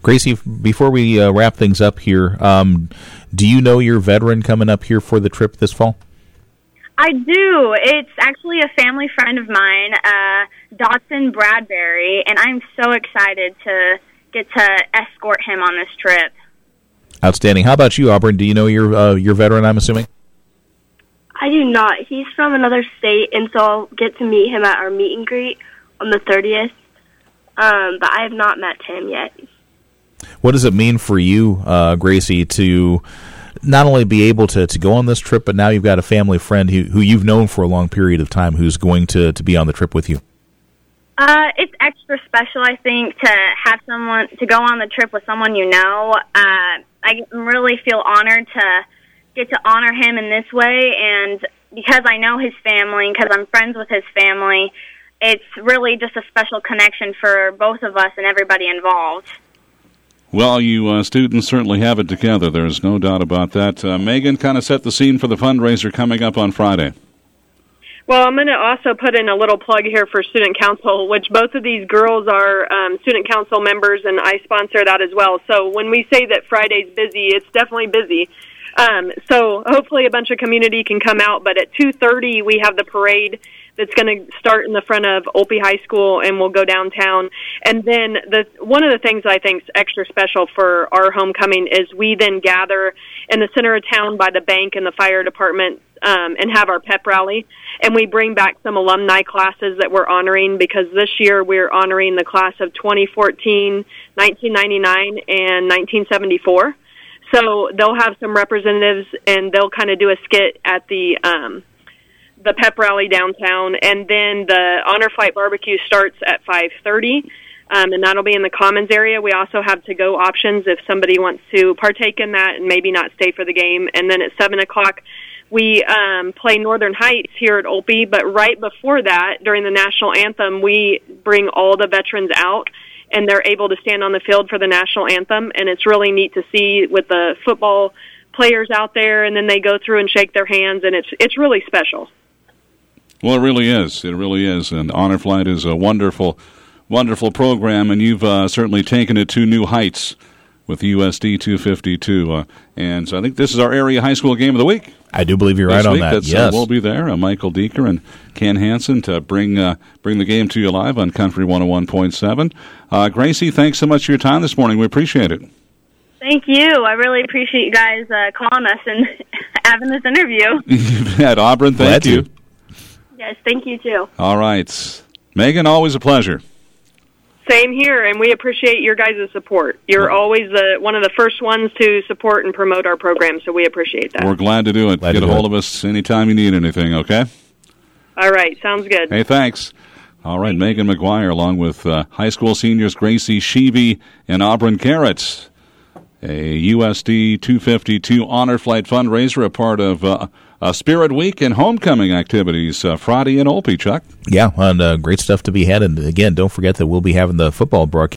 Gracie, before we wrap things up here, do you know your veteran coming up here for the trip this fall? I do. It's actually a family friend of mine, Dotson Bradbury, and I'm so excited to get to escort him on this trip. Outstanding. How about you, Auburn? Do you know your veteran, I'm assuming? I do not. He's from another state, and so I'll get to meet him at our meet and greet on the 30th, but I have not met him yet. What does it mean for you, Gracie, to not only be able to go on this trip, but now you've got a family friend who you've known for a long period of time who's going to be on the trip with you? It's extra special, I think, to have someone to go on the trip with someone you know. I really feel honored to get to honor him in this way, and because I know his family, because I'm friends with his family, it's really just a special connection for both of us and everybody involved. Well, you students certainly have it together. There's no doubt about that. Megan, kind of set the scene for the fundraiser coming up on Friday. Well, I'm going to also put in a little plug here for Student Council, which both of these girls are Student Council members, and I sponsor that as well. So when we say that Friday's busy, it's definitely busy. So hopefully a bunch of community can come out, but at 2:30 we have the parade that's going to start in the front of Olpe High School, and we'll go downtown. And then one of the things I think is extra special for our homecoming is we then gather in the center of town by the bank and the fire department and have our pep rally. And we bring back some alumni classes that we're honoring, because this year we're honoring the class of 2014, 1999, and 1974. So they'll have some representatives, and they'll kind of do a skit at the pep rally downtown, and then the Honor Flight Barbecue starts at 5:30, and that'll be in the Commons area. We also have to-go options if somebody wants to partake in that and maybe not stay for the game. And then at 7 o'clock, we play Northern Heights here at Olpe, but right before that, during the national anthem, we bring all the veterans out, and they're able to stand on the field for the national anthem, and it's really neat to see with the football players out there, and then they go through and shake their hands, and it's really special. Well, it really is. It really is. And Honor Flight is a wonderful, wonderful program, and you've certainly taken it to new heights with USD 252. And so I think this is our area high school game of the week. I do believe you're right on that. Yes. We'll be there. Michael Deeker and Ken Hansen to bring the game to you live on Country 101.7. Gracie, thanks so much for your time this morning. We appreciate it. Thank you. I really appreciate you guys calling us and having this interview. You bet. Auburn, thank you. Yes, thank you too. All right. Megan, always a pleasure. Same here, and we appreciate your guys' support. You're always one of the first ones to support and promote our program, so we appreciate that. We're glad to do it. Get a hold of us anytime you need anything, okay? All right, sounds good. Hey, thanks. All right, Megan McGuire, along with high school seniors Gracie Sheevy and Auburn Carrots. A USD 252 Honor Flight fundraiser, a part of Spirit Week and homecoming activities Friday in Olpe, Chuck. Yeah, and great stuff to be had. And again, don't forget that we'll be having the football broadcast